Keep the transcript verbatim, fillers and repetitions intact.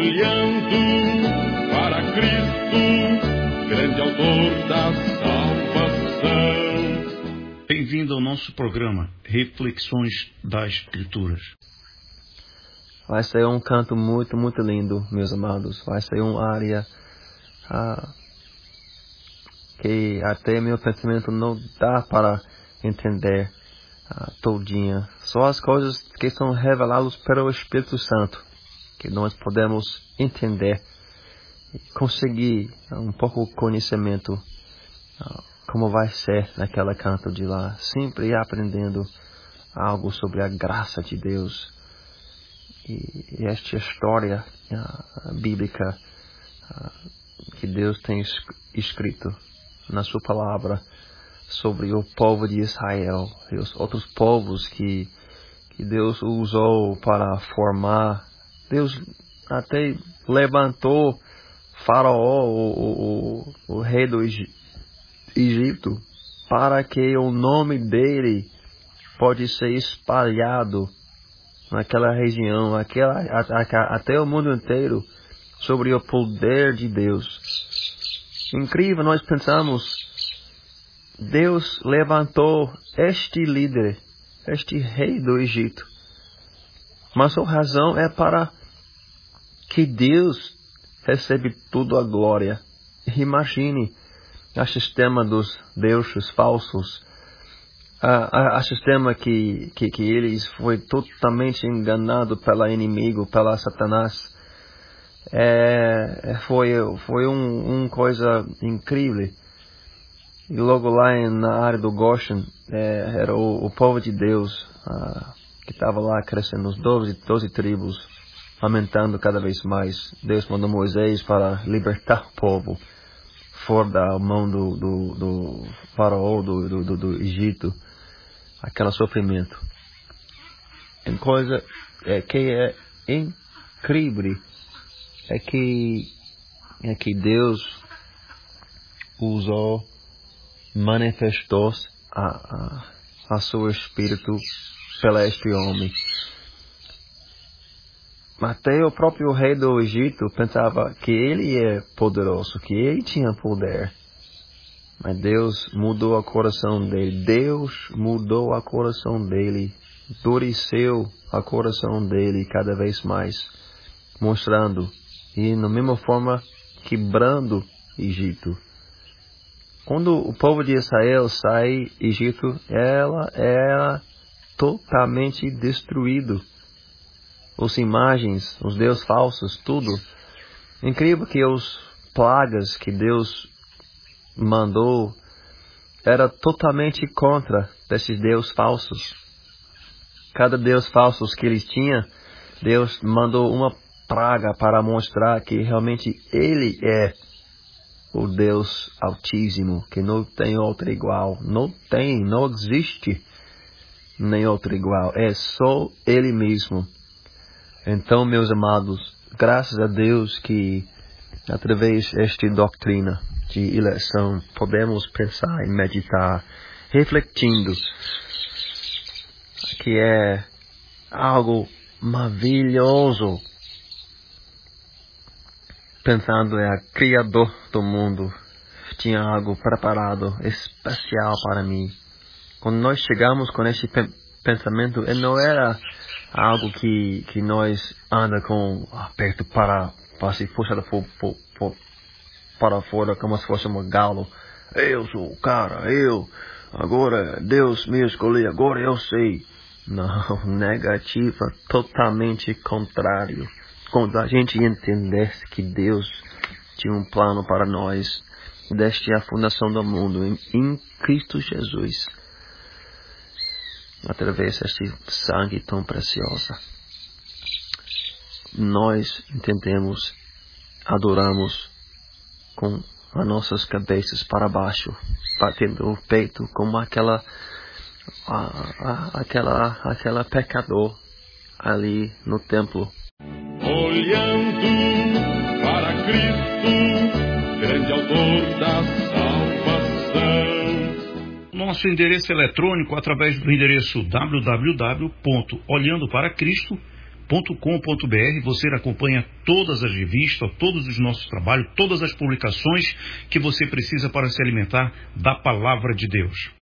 Olhando para Cristo, grande autor da salvação. Bem-vindo ao nosso programa Reflexões das Escrituras. Vai ser um canto muito, muito lindo, meus amados. Vai ser uma área ah, que até meu pensamento não dá para entender ah, todinha. Só as coisas que são reveladas pelo Espírito Santo que nós podemos entender e conseguir um pouco de conhecimento ah, como vai ser naquela canto de lá. Sempre aprendendo algo sobre a graça de Deus. E, e esta história uh, bíblica uh, que Deus tem escrito na sua palavra sobre o povo de Israel e os outros povos que, que Deus usou para formar. Deus até levantou Faraó, o, o, o rei do Egito, para que o nome dele pode ser espalhado naquela região, aquela, a, a, até o mundo inteiro, sobre o poder de Deus. Incrível, nós pensamos, Deus levantou este líder, este rei do Egito, mas a razão é para que Deus recebe toda a glória. Imagine o sistema dos deuses falsos, A, a, a sistema que, que, que eles foi totalmente enganado pelo inimigo, pela Satanás. É, foi foi um, um coisa incrível. E logo lá na área do Goshen, é, era o, o povo de Deus ah, que estava lá crescendo, os doze, doze tribos, aumentando cada vez mais. Deus mandou Moisés para libertar o povo fora da mão do, do, do faraó, do, do, do Egito. Aquele sofrimento. Uma coisa é, que é incrível é que, é que Deus usou, manifestou a, a, a seu Espírito pela este homem. Até o próprio rei do Egito pensava que ele é poderoso, que ele tinha poder. Mas Deus mudou o coração dele. Deus mudou o coração dele. Endureceu o coração dele cada vez mais. Mostrando. E na mesma forma, quebrando Egito. Quando o povo de Israel sai do Egito, ela era totalmente destruído. As imagens, os deuses falsos, tudo. Incrível que os plagas que Deus mandou era totalmente contra desses deuses falsos. Cada deus falso que eles tinham, Deus mandou uma praga para mostrar que realmente Ele é o Deus Altíssimo, que não tem outro igual. Não tem, não existe nem outro igual. É só Ele mesmo. Então, meus amados, graças a Deus que através desta doutrina de eleição, podemos pensar e meditar, refletindo, que é algo maravilhoso, pensando é o Criador do mundo, tinha algo preparado, especial para mim. Quando nós chegamos com esse pensamento, não era algo que, que nós anda com aperto para, para se puxar por, por, por para fora como se fosse um galo. Eu sou o cara, eu, agora Deus me escolheu, agora eu sei. Não, negativa, totalmente contrário. Quando a gente entendesse que Deus tinha um plano para nós, desde a fundação do mundo, em, em Cristo Jesus, através deste sangue tão precioso, nós entendemos, adoramos, com as nossas cabeças para baixo, batendo o peito como aquela, a, a, aquela, aquela pecador ali no templo. Olhando para Cristo, grande autor da salvação. Nosso endereço eletrônico através do endereço w w w ponto olhando para cristo ponto com ponto b r você acompanha todas as revistas, todos os nossos trabalhos, todas as publicações que você precisa para se alimentar da Palavra de Deus.